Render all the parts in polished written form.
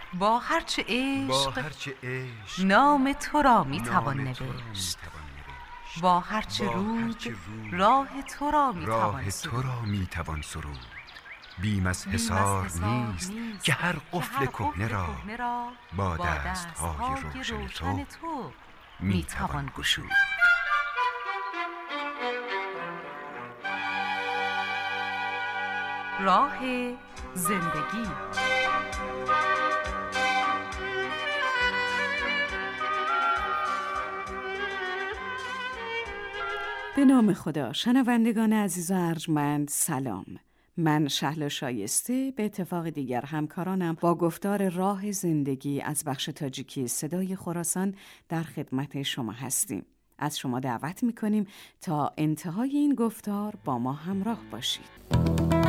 با هرچه عشق نام تو را میتوان نوشت، با هرچه رود راه تو را میتوان سرود. بیم از حصار نیست که هر قفل کهنه را با دست‌های روشن تو میتوان گشود. راه زندگی. به نام خدا. شنوندگان عزیز و ارجمند، سلام. من شهلا شایسته به اتفاق دیگر همکارانم با گفتار راه زندگی از بخش تاجیکی صدای خراسان در خدمت شما هستیم. از شما دعوت می‌کنیم تا انتهای این گفتار با ما همراه باشید.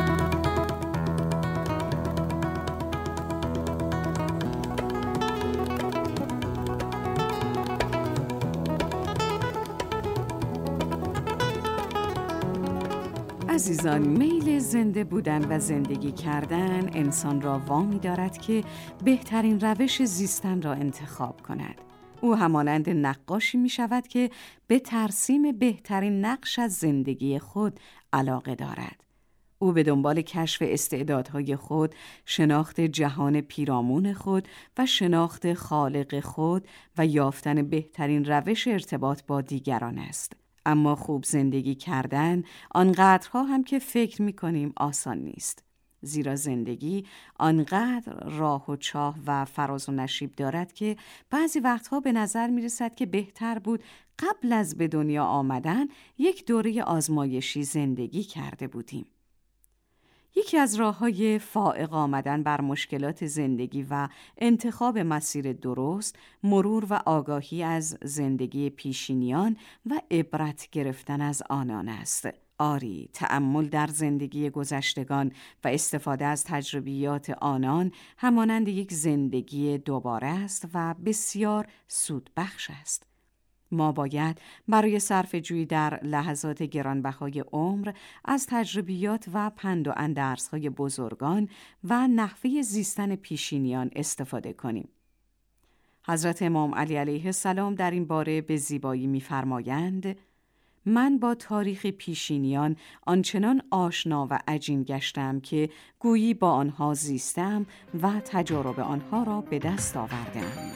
عزیزان، میل زنده بودن و زندگی کردن انسان را وامی دارد که بهترین روش زیستن را انتخاب کند. او همانند نقاشی می شود که به ترسیم بهترین نقش از زندگی خود علاقه دارد. او به دنبال کشف استعدادهای خود، شناخت جهان پیرامون خود و شناخت خالق خود و یافتن بهترین روش ارتباط با دیگران است. اما خوب زندگی کردن آنقدرها هم که فکر می‌کنیم آسان نیست. زیرا زندگی آنقدر راه و چاه و فراز و نشیب دارد که بعضی وقتها به نظر می‌رسد که بهتر بود قبل از به دنیا آمدن یک دوره آزمایشی زندگی کرده بودیم. یکی از راه‌های فائق آمدن بر مشکلات زندگی و انتخاب مسیر درست، مرور و آگاهی از زندگی پیشینیان و عبرت گرفتن از آنان است. آری، تأمل در زندگی گذشتگان و استفاده از تجربیات آنان همانند یک زندگی دوباره است و بسیار سودبخش است. ما باید برای صرفه‌جویی در لحظات گرانبهای عمر از تجربیات و پند و اندرس‌های بزرگان و نحوه زیستن پیشینیان استفاده کنیم. حضرت امام علی علیه السلام در این باره به زیبایی می‌فرمایند: من با تاریخ پیشینیان آنچنان آشنا و عجین گشتم که گویی با آنها زیستم و تجارب آنها را به دست آوردم.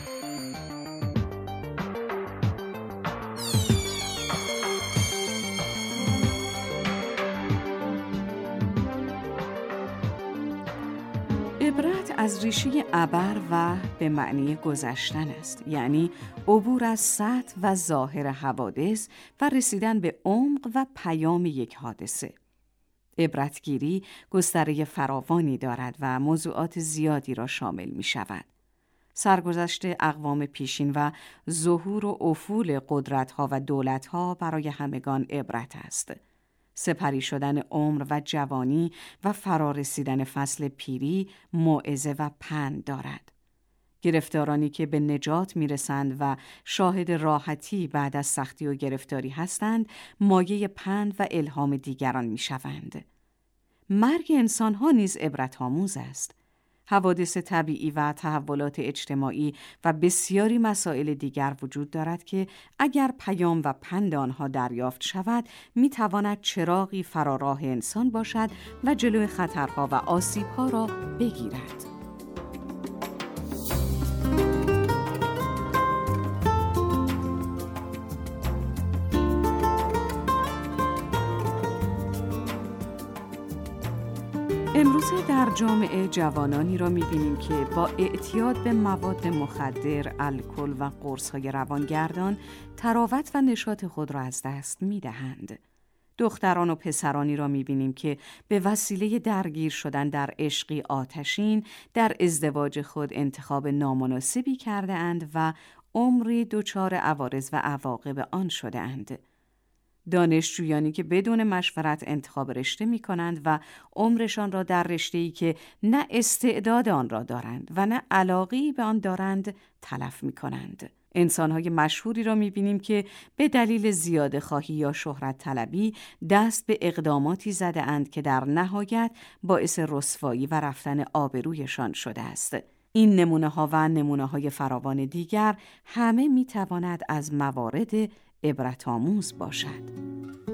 عبرت از ریشه عبر و به معنی گذشتن است، یعنی عبور از سطح و ظاهر حوادث و رسیدن به عمق و پیام یک حادثه. عبرتگیری گستره فراوانی دارد و موضوعات زیادی را شامل می شود. سرگذشت اقوام پیشین و ظهور و افول قدرت‌ها و دولت‌ها برای همگان عبرت است. سپری شدن عمر و جوانی و فرارسیدن فصل پیری موعظه و پند دارد. گرفتارانی که به نجات میرسند و شاهد راحتی بعد از سختی و گرفتاری هستند، مایه پند و الهام دیگران میشوند. مرگ انسانها نیز عبرت‌آموز است. حوادث طبیعی و تحولات اجتماعی و بسیاری مسائل دیگر وجود دارد که اگر پیام و پند آنها دریافت شود، میتواند چراغی فراراه انسان باشد و جلوی خطرها و آسیبها را بگیرد. امروزه در جامعه جوانانی را می‌بینیم که با اعتیاد به مواد مخدر، الکل و قرص‌های روانگردان تراوت و نشاط خود را از دست می‌دهند. دختران و پسرانی را می‌بینیم که به وسیله درگیر شدن در عشقی آتشین در ازدواج خود انتخاب نامناسبی کرده اند و عمری دچار عوارض و عواقب آن شده اند. دانشجویانی که بدون مشورت انتخاب رشته می کنند و عمرشان را در رشته‌ای که نه استعداد آن را دارند و نه علاقه‌ای به آن دارند تلف می کنند. انسان‌های مشهوری را می بینیم که به دلیل زیاده خواهی یا شهرت طلبی دست به اقداماتی زده اند که در نهایت باعث رسوایی و رفتن آبرویشان شده است. این نمونه‌ها و نمونه‌های فراوان دیگر همه می‌تواند از موارد عبرت‌آموز باشد.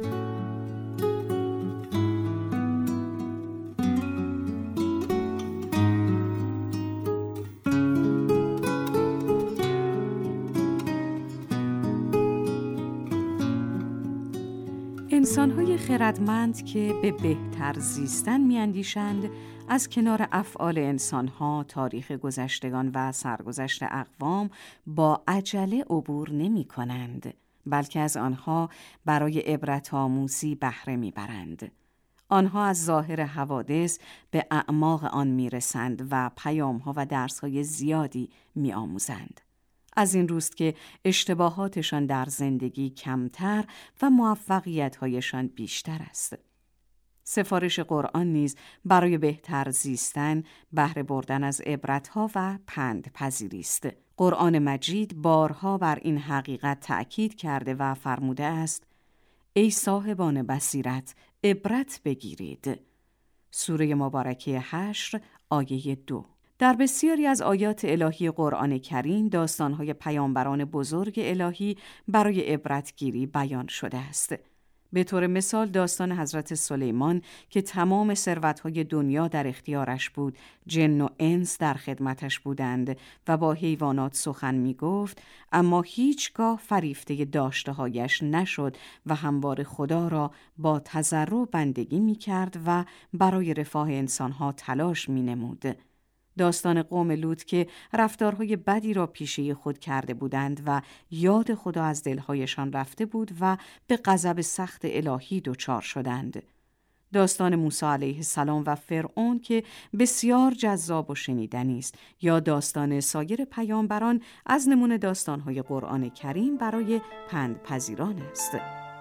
انسان‌های خردمند که به بهتر زیستن می‌اندیشند، از کنار افعال انسان‌ها، تاریخ گذشتگان و سرگذشت اقوام با عجله عبور نمی‌کنند، بلکه از آنها برای عبرت‌آموزی بهره می‌برند. آنها از ظاهر حوادث به اعماق آن می‌رسند و پیام‌ها و درس‌های زیادی می‌آموزند. از این روست که اشتباهاتشان در زندگی کمتر و موفقیت‌هایشان بیشتر است. سفارش قرآن نیز برای بهتر زیستن، بهره بردن از عبرت‌ها و پندپذیری است. قرآن مجید بارها بر این حقیقت تأکید کرده و فرموده است: ای صاحبان بصیرت، عبرت بگیرید. سوره مبارکه حشر آیه 2. در بسیاری از آیات الهی قرآن کریم داستان‌های پیامبران بزرگ الهی برای عبرتگیری بیان شده است. به طور مثال داستان حضرت سلیمان که تمام ثروت‌های دنیا در اختیارش بود، جن و انس در خدمتش بودند و با حیوانات سخن می‌گفت، اما هیچگاه فریفته داشته‌هایش نشد و همواره خدا را با تضرع بندگی می‌کرد و برای رفاه انسان‌ها تلاش می‌نمود. داستان قوم لوط که رفتارهای بدی را پیشه خود کرده بودند و یاد خدا از دلهایشان رفته بود و به غضب سخت الهی دچار شدند. داستان موسی علیه السلام و فرعون که بسیار جذاب و شنیدنی است، یا داستان سایر پیامبران از نمونه داستانهای قرآن کریم برای پندپذیران است.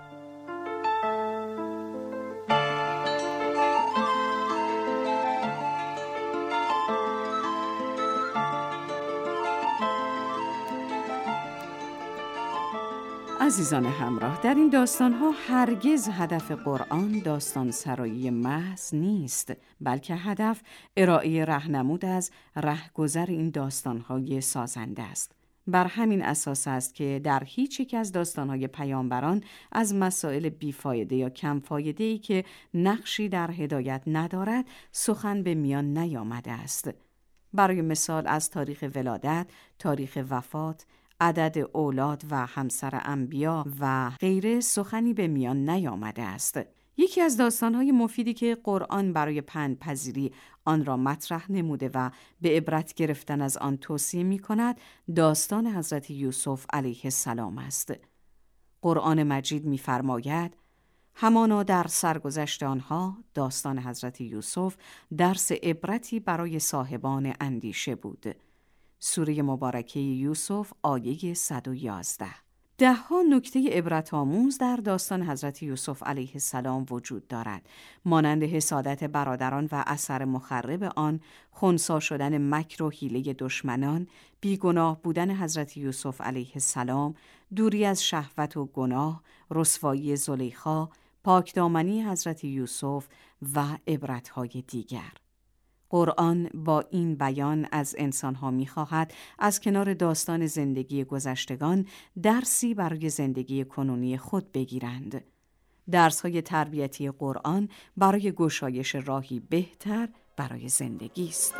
عزیزان همراه، در این داستان‌ها هرگز هدف قرآن داستان سرایی محض نیست، بلکه هدف ارائه راهنمود از رهگذر این داستان‌های سازنده است. بر همین اساس است که در هیچ یک از داستان‌های پیامبران از مسائل بیفایده یا کم فایده‌ای که نقشی در هدایت ندارد سخن به میان نیامده است. برای مثال از تاریخ ولادت، تاریخ وفات، عدد اولاد و همسر انبیا و غیره سخنی به میان نیامده است. یکی از داستان‌های مفیدی که قرآن برای پندپذیری آن را مطرح نموده و به عبرت گرفتن از آن توصیه می‌کند، داستان حضرت یوسف علیه السلام است. قرآن مجید می‌فرماید: همانا در سرگذشت آنها، داستان حضرت یوسف، درس عبرتی برای صاحبان اندیشه بود. سوره مبارکه یوسف آیه 111. ده‌ها نکته عبرت آموز در داستان حضرت یوسف علیه السلام وجود دارد، مانند حسادت برادران و اثر مخرب آن، خنثی شدن مکر و حیله دشمنان، بیگناه بودن حضرت یوسف علیه السلام، دوری از شهوت و گناه، رسوایی زلیخا، پاکدامنی حضرت یوسف و عبرت‌های دیگر. قرآن با این بیان از انسان‌ها می‌خواهد از کنار داستان زندگی گذشتگان درسی برای زندگی کنونی خود بگیرند. درس‌های تربیتی قرآن برای گشایش راهی بهتر برای زندگی است.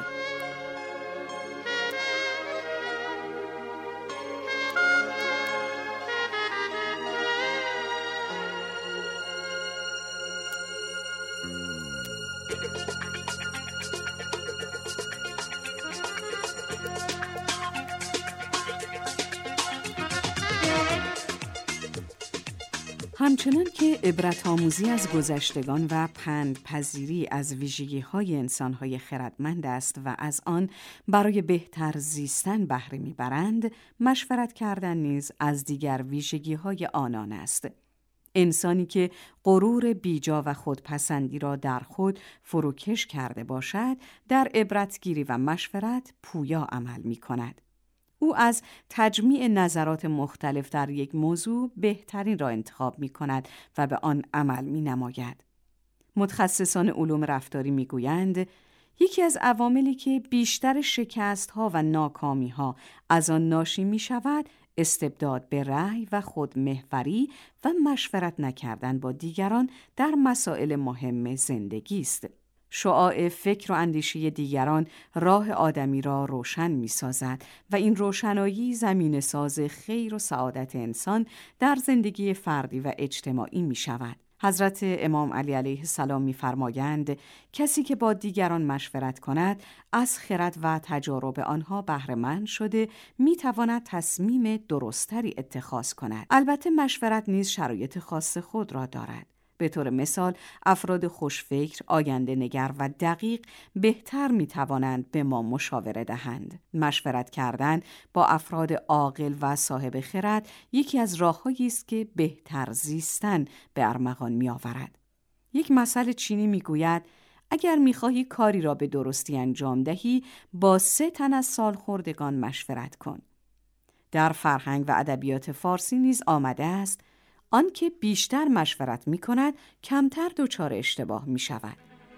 همچنان که عبرت آموزی از گذشتگان و پندپذیری از ویژگی‌های انسان‌های خردمند است و از آن برای بهتر زیستن بهره می‌برند، مشورت کردن نیز از دیگر ویژگی‌های آنان است. انسانی که غرور بیجا و خودپسندی را در خود فروکش کرده باشد، در عبرتگیری و مشورت پویا عمل می‌کند. او از تجمیع نظرات مختلف در یک موضوع بهترین را انتخاب می کند و به آن عمل می نماید. متخصصان علوم رفتاری می گویند یکی از عواملی که بیشتر شکست‌ها و ناکامی‌ها از آن ناشی می‌شود، استبداد به رأی و خودمحوری و مشورت نکردن با دیگران در مسائل مهم زندگی است. شعاع فکر و اندیشه دیگران راه آدمی را روشن می‌سازد و این روشنایی زمینه ساز خیر و سعادت انسان در زندگی فردی و اجتماعی می‌شود. حضرت امام علی علیه السلام می‌فرمایند کسی که با دیگران مشورت کند از خرد و تجارب آنها بهره مند شده می‌تواند تصمیم درستری اتخاذ کند. البته مشورت نیز شرایط خاص خود را دارد. به طور مثال افراد خوشفکر، آینده نگر و دقیق بهتر می‌توانند به ما مشاوره دهند. مشورت کردن با افراد عاقل و صاحب خرد یکی از راه‌هایی است که بهتر زیستن به ارمغان می‌آورد. یک مثل چینی می‌گوید اگر می‌خواهی کاری را به درستی انجام دهی، با 3 تن از سالخوردگان مشورت کن. در فرهنگ و ادبیات فارسی نیز آمده است آن که بیشتر مشورت می کند کمتر دچار اشتباه می شود.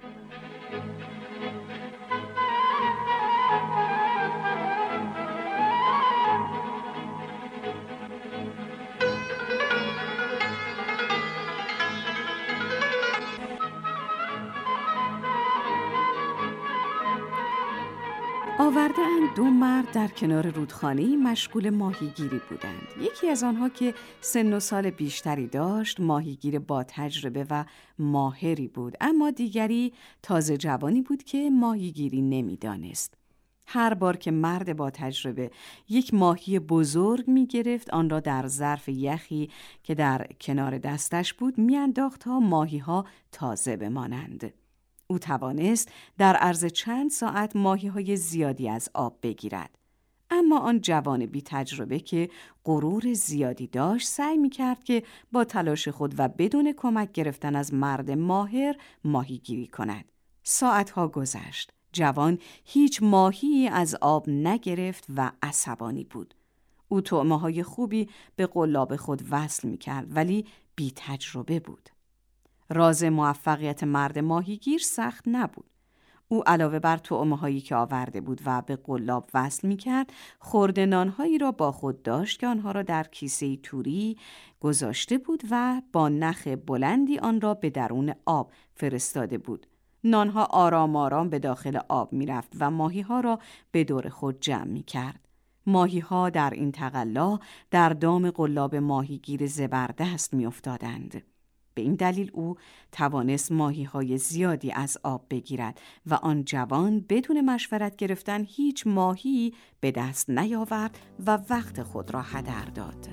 آورده‌اند 2 مرد در کنار رودخانه‌ای مشغول ماهیگیری بودند. یکی از آنها که سن و سال بیشتری داشت ماهیگیر با تجربه و ماهری بود، اما دیگری تازه جوانی بود که ماهیگیری نمی‌دانست. هر بار که مرد با تجربه یک ماهی بزرگ می‌گرفت، آن را در ظرف یخی که در کنار دستش بود می‌انداخت تا ماهی‌ها تازه بمانند. او توانست در عرض چند ساعت ماهی‌های زیادی از آب بگیرد. اما آن جوان بی تجربه که غرور زیادی داشت سعی می‌کرد که با تلاش خود و بدون کمک گرفتن از مرد ماهر ماهیگیری کند. ساعتها گذشت. جوان هیچ ماهی از آب نگرفت و عصبانی بود. او طعمه‌های خوبی به قلاب خود وصل می‌کرد ولی بی تجربه بود. راز موفقیت مرد ماهیگیر سخت نبود. او علاوه بر طعمه‌هایی که آورده بود و به قلاب وصل می‌کرد، خرده نان‌هایی را با خود داشت که آنها را در کیسه توری گذاشته بود و با نخ بلندی آن را به درون آب فرستاده بود. نان‌ها آرام آرام به داخل آب می‌رفت و ماهی‌ها را به دور خود جمع می‌کرد. ماهی‌ها در این تقلا در دام قلاب ماهیگیر زبردست می‌افتادند. به این دلیل او توانست ماهی‌های زیادی از آب بگیرد و آن جوان بدون مشورت گرفتن هیچ ماهی به دست نیاورد و وقت خود را هدر داد.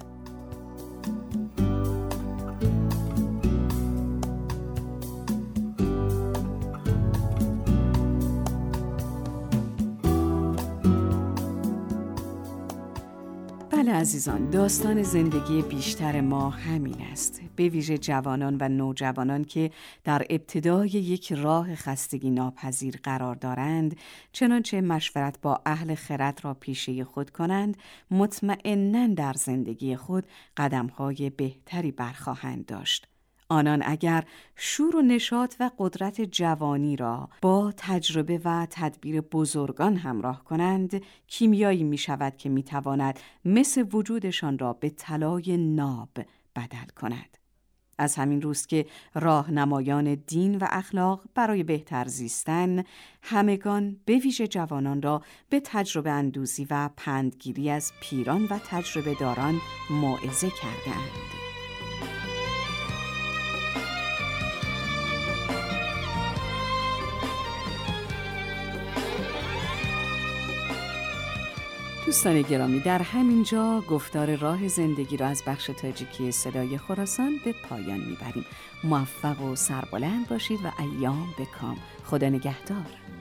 بله عزیزان، داستان زندگی بیشتر ما همین است. به ویژه جوانان و نوجوانان که در ابتدای یک راه خستگی ناپذیر قرار دارند، چنانچه مشورت با اهل خرد را پیشه خود کنند، مطمئناً در زندگی خود قدم‌های بهتری برخواهند داشت. آنان اگر شور و نشاط و قدرت جوانی را با تجربه و تدبیر بزرگان همراه کنند، کیمیایی می شود که می تواند مس وجودشان را به طلای ناب بدل کند. از همین روست که راهنمایان دین و اخلاق برای بهتر زیستن همگان به ویژه جوانان را به تجربه اندوزی و پندگیری از پیران و تجربه داران موعظه کردند. دوستان گرامی، در همین جا گفتار راه زندگی را از بخش تاجیکی صدای خراسان به پایان میبریم. موفق و سربلند باشید و ایام به کام. خدا نگهدار.